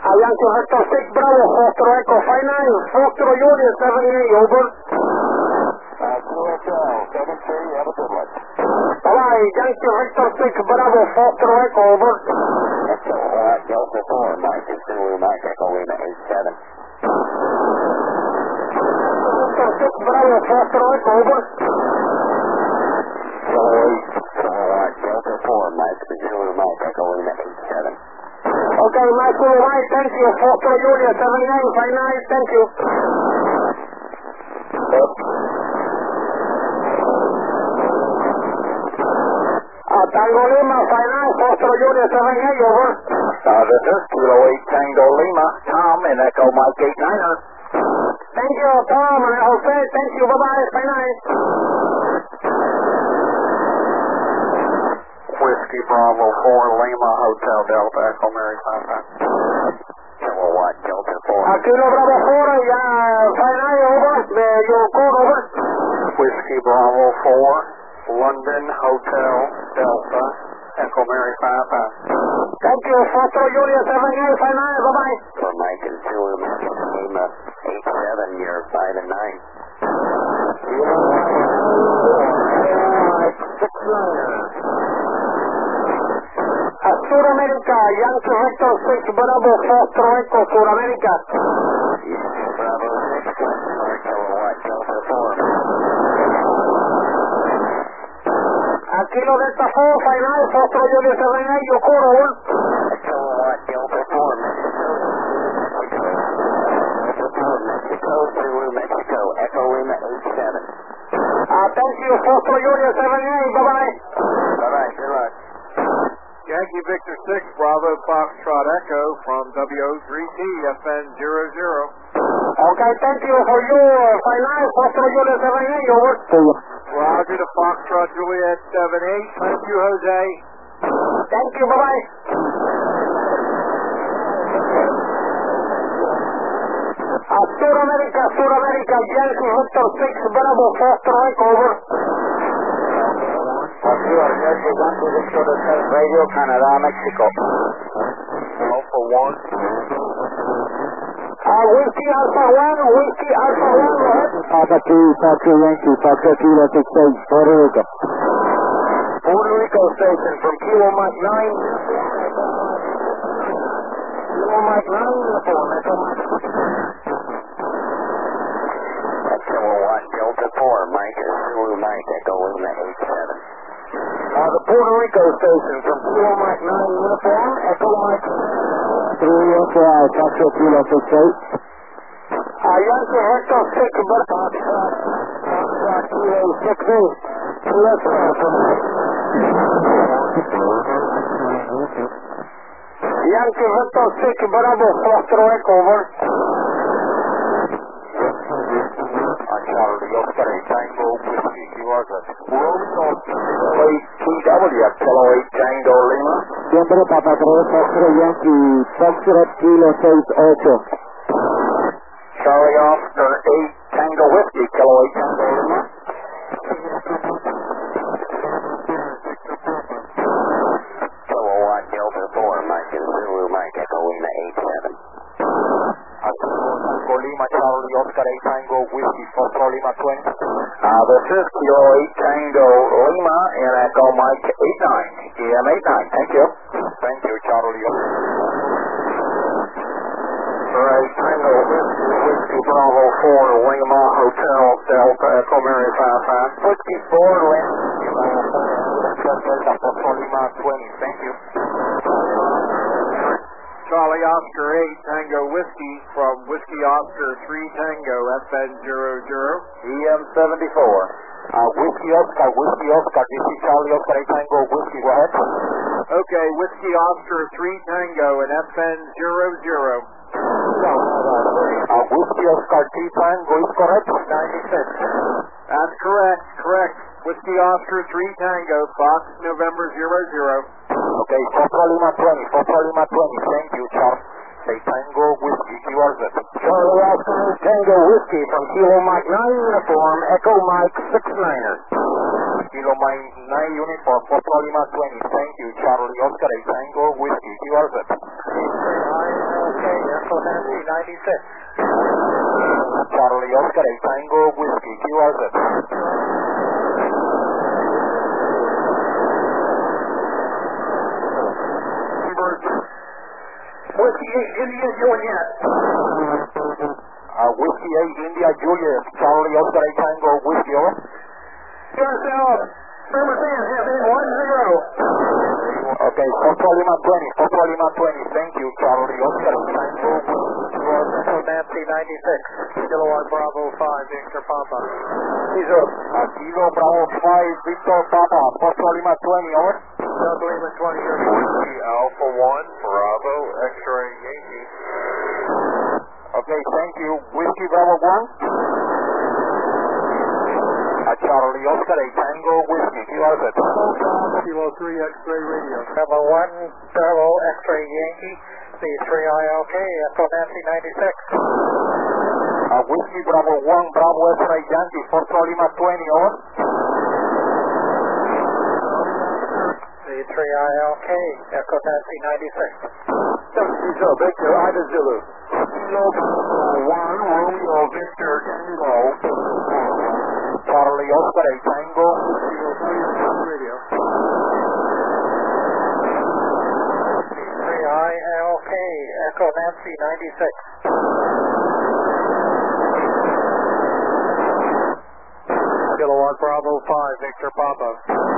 Yankee Victor 6 Bravo, Foster Echo 59, Foster Union 78, over. QSL 73, have a good one. Bye-bye, Yankee Victor 6 Bravo, Foster Echo, over. Echo, Delta 4, Mike, is Zulu, Mike, Echo Lima 87. Victor 6 Bravo, Foster Echo, over. Delta 4, Mike, Zulu, Mike, Echo Lima 87. Okay, Mike, Zulu, Mike, thank you. Foster Union 79, 59, thank you. Tango Lima, 59, Foster Union 78, over. This is Kilo 8 Tango Lima, Tom, and Echo Mike 89er. Thank you, Tom, and Jose, thank you, bye-bye, 59. Whiskey Bravo 4, Lima, Hotel Delta, Echo Mary 55. Kilowatt Delta 4. Kilo Bravo 4, yeah, 59, over. Your code, over. Whiskey Bravo 4, London, Hotel Delta, Echo Mary 55. Thank you, Foster Union 78, 59, bye-bye. For Mike and Zulu, Lima 87, you're 5 and 9. Sudamérica, Yankee Victor 6 Bravo, Foster Echo, Sudamérica. Bravo 6, Kilowatt Delta 4. Kilo Delta 4, 59, Foster Union 78, your code, over. Kilowatt Delta 4, Mexico, Zulu, Mexico, Echo Lima 87. Thank you, Foster Union 78, bye-bye. Bye-bye, good luck. Yankee Victor 6 Bravo Foxtrot Echo from WO3T FN00. Okay, thank you for you, 59, Foster Union 78, over. Roger to Foxtrot Juliet 78. Thank you, Jose. Thank you, bye-bye. Sudamérica, Yankee Victor 6 Bravo, Foster Echo, over. Yankee Victor 6 Radio, Canada, Mexico. Alpha 1. Whiskey Alpha 1, Whiskey Alpha 1, go ahead. Papa 2, Yankee, Papa Kilo 68, Puerto Rico. Puerto Rico station from Kilo Mike 9. Kilo Mike 9, uniform, Echo Mike. Kilowatt Delta 4, Mike, Zulu Mike, Echo Lima 87. The Puerto Rico station from Kilo Mike 9, uniform, Echo Mike. 3 FY, Papa Kilo 68. Yankee Victor 6 Bravo, Kilo 68. Yankee Victor 6 Bravo, Foster Echo, over. Charlie Oscar Tango Whiskey, you are good. Romeo TW, Kilo 8 Tango Lima. Siempre Papa 3, Foxtrot Yankee, Foxtrot Kilo 68. Charlie Oscar 8 Tango Whiskey, Kilo 8 Tango Lima. Kilowatt Delta 4, Mike and Zulu Mike, Echo Lima 87. Tango Lima, Charlie Oscar 8 Tango Whiskey, Foxtrot Lima 20. This is Kilo 8 Tango Lima and Echo Mike 89, EM 89, thank you. Thank you, Charlie. Alright, Tango Whiskey Bravo 4, Lima Hotel Delta, Echo Mary 55. Whiskey 4, Lima, Foxtrot Lima 20, thank you. Charlie Oscar 8 Tango Whiskey from Whiskey Oscar 3 Tango FN00. EM 74. Whiskey Oscar, this is Charlie Oscar 8 Tango Whiskey, go ahead. Okay, Whiskey Oscar 3 Tango and FN00. Whiskey Oscar 3 Tango is correct? 96. That's correct. Whiskey Oscar 3 Tango, Fox November 00. Okay, Foxtrot Lima 20, thank you, Charlie. Say Tango Whiskey, you are good. Charlie Oscar Tango Whiskey from Kilo Mike 9 uniform, Echo Mike 69er. Kilo Mike 9 uniform, Foxtrot Lima 20, thank you, Charlie Oscar Tango Whiskey, you are good. Okay. Charlie Oscar 8 Tango Whiskey, QRZ. Whiskey 8, India, Juliet. Whiskey 8 India Juliet, Charlie Oscar 8 Tango Whiskey, over. QSL, November 10, FM 10. Okay, Foxtrot Lima 20, thank you, Charlie Oscar 8 Tango Whiskey. Echo Nancy 96, Kilowatt Bravo 5, Victor Papa. Kilo Bravo 5, Victor Papa, Foxtrot Lima 20, over. Delta Lima 20, Whiskey Alpha 1, Bravo, X-Ray Yankee. Okay, thank you. Whiskey Bravo 1. Charlie Oscar 8 Tango Whiskey, QRZ. Kilo 3, X-Ray Radio. Bravo 1, Bravo, X-Ray Yankee, B3ILK, Echo Nancy 96. Whiskey Bravo 1, Bravo X-Ray Yankee, Foxtrot Lima 20, over. B3ILK, Echo Nancy 96. Victor, Ida Zulu. Kilo 1, Romeo Victor Tango. Charlie Oscar 8 Tango. Kilo 3, Radio. B3ILK, Echo Nancy 96. Kilowatt Bravo 5, Victor Papa.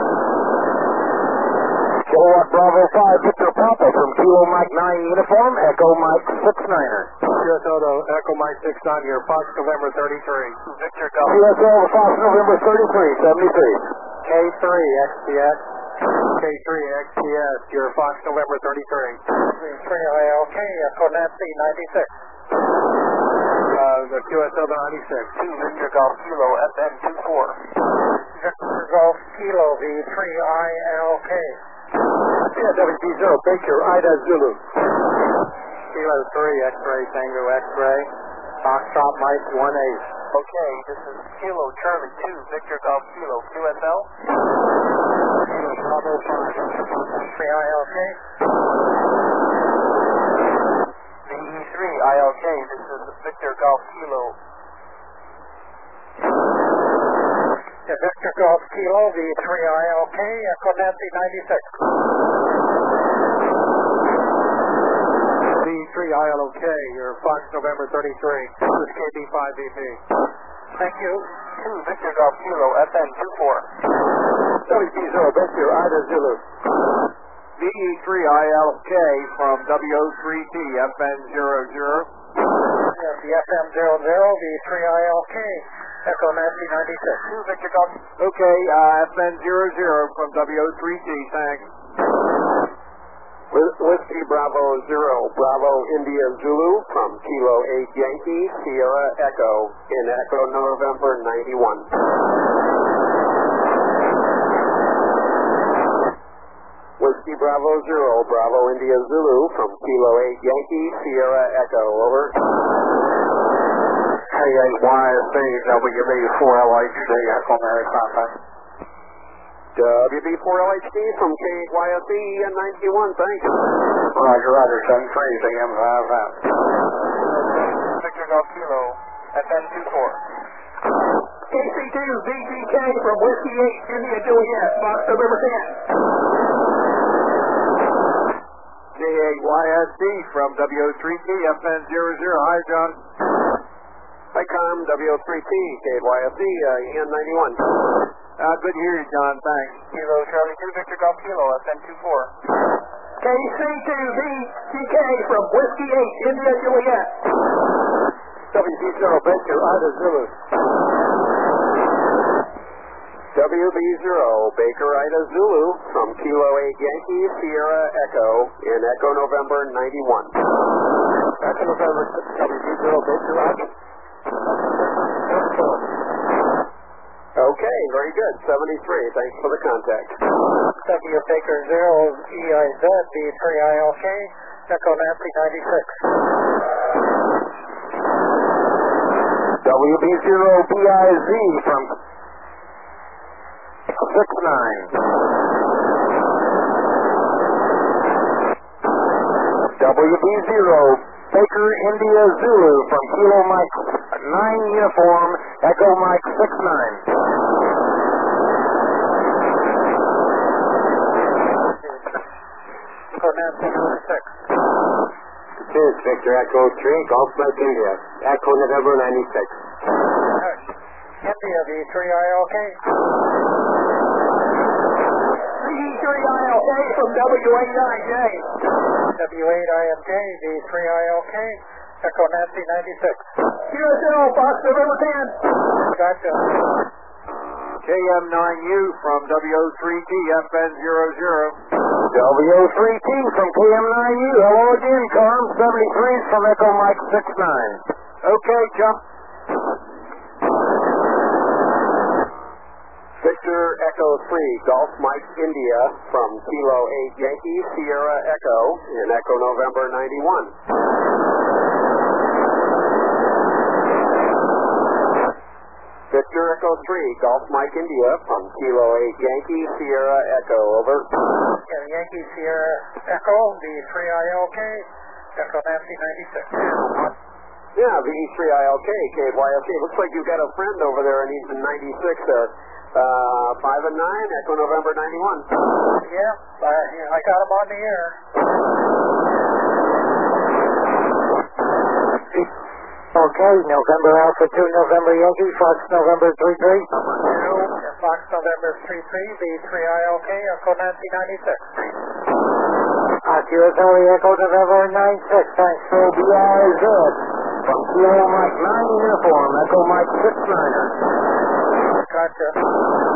Kilowatt Bravo 5, Victor Papa from Kilo Mike 9 uniform, Echo Mike 69er. QSL Echo Mike 69 here, Fox November 33. Victor Golf. QSL Fox November 33, 73. K3 XPS. K3 XPS, your Fox November 33. B3ILK, Echo Nancy 96. The QSL 96. 2 Victor Golf Kilo FN 24. Victor Golf Kilo, V3ILK. WB0, Baker, Ida Zulu. Kilo 3, X-Ray, Tango X-Ray. Foxtrot Mike 18. Okay, this is Kilo Charlie 2, Victor Golf Kilo, QSL. Kilo Bravo 5, 3ILK. VE3 ILK, this is Victor Golf Kilo. Victor Golf Kilo, V3ILK, Echo Nancy 96. V3ILK, your Fox November 33. This is KB5VP. Thank you. 2 Victor Golf Kilo, FN 24. WB0, Victor, Ida Zulu. VE3ILK from WO3T, FN 00. Yes, the FM00, V3ILK, Echo Nancy 96. 2 Victor Golf. Okay, FN 00 from WO3T, thanks. Whiskey Bravo 0, Bravo India Zulu from Kilo 8 Yankee, Sierra Echo, in Echo November 91. Whiskey Bravo 0, Bravo India Zulu from Kilo 8 Yankee, Sierra Echo, over. K8YSB, WB4LHD, Echo Mary Contact. WB4LHD from K8YSB and 91, thanks. Roger, 73, AM 55. Victor Golf Kilo, FN 24. KC2, BGK from Whiskey 8, India Juliet, Fox November 10. K8YSD from WO3T, FN 00. Hi, John. Hi, Com, WO3T, K8YSB, EN91. Good to hear you, John. Thanks. Kilo Charlie 2 Victor Golf Kilo, FN 24. KC2, BGK from Whiskey 8, India Juliet. WB0, Victor, Ida Zulu. WB0, Baker Ida Zulu from Kilo 8 Yankee, Sierra Echo, in Echo November 91. Echo November, WB0, Baker Ida. Okay, very good. 73, thanks for the contact. W Baker 0, EIZ, B3ILK, Echo Nancy 96. WB0BIZ from 69. WB0 Baker India Zulu from Kilo Mike 9 uniform, Echo Mike 69. Echo Nancy 96. This is Victor Echo 3, Golf Mike India, Echo November 96. India V3ILK. V3ILK from W8IJ. W8IMJ V3ILK. Echo Nancy 96. QSL, Fox November 10. Gotcha. KM9U from W03T FN00. W03T from KM9U. Hello again, Carm. 73 from Echo Mike 69. Okay, jump. Victor Echo 3, Golf Mike India from Kilo 8 Yankee, Sierra Echo in Echo November 91. Victor Echo 3, Golf Mike India from Kilo 8 Yankee, Sierra Echo, over. Yankee Sierra Echo V3ILK. Echo Nancy 96. Yeah, V3ILK, KYLK. Looks like you've got a friend over there and he's in 96 there. 5 and 9, Echo November 91. Yeah, I got him on the air. Okay, November Alpha 2, November Yankee, Fox November 33. Fox November 33, V3ILK, Echo Nancy 96. QSL Echo November 96, thanks for BRZ. From Kilo Mike 9 uniform, Echo Mike 69er. Gotcha.